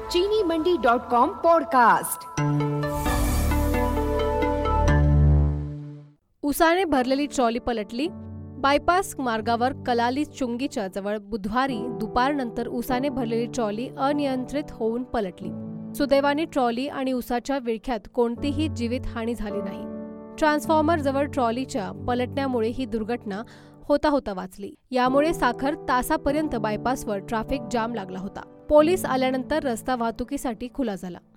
चीनीमंडी.com podcast. उसाने भरलेली trolley पलटली। Bypass मार्गावर कलाली चुंगीच्या जवळ बुधवारी दुपारनंतर उसाने भरलेली ट्रॉली अनियंत्रित होऊन पलटली। सुदैवाने ट्रॉली आणि उसाच्या विळख्यात कोणतीही जीवितहानी झाली नाही। ट्रान्सफॉर्मर जवळ ट्रॉलीच्या पलटण्यामुळे ही दुर्घटना होता वाचली। यामुळे साखर तासापर्यंत बायपासवर ट्रॅफिक जाम लागला होता। पोलीस आल्यानंतर रस्ता वाहतुकीसाठी खुला झाला।